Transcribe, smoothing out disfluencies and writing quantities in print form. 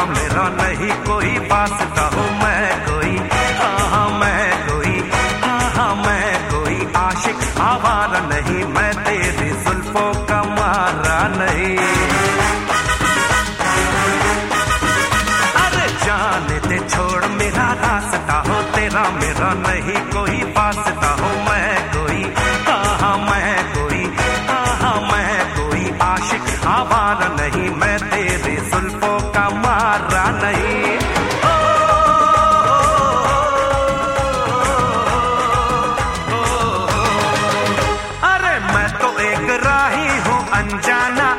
तेरा मेरा नहीं कोई वास्ता हूँ मैं कोई, हाँ मैं कोई, हाँ मैं कोई आशिक आवारा नहीं, मैं तेरी जुल्फों का मारा नहीं। अरे जाने दे छोड़ मेरा रास्ता हो, तेरा मेरा नहीं कोई वास्ता हो मैं कोई, हाँ मैं कोई, हाँ मैं कोई आशिक आवारा नहीं, मैं तेरी जुल्फों का मारा नहीं। अरे मैं तो एक राही हूँ अनजाना,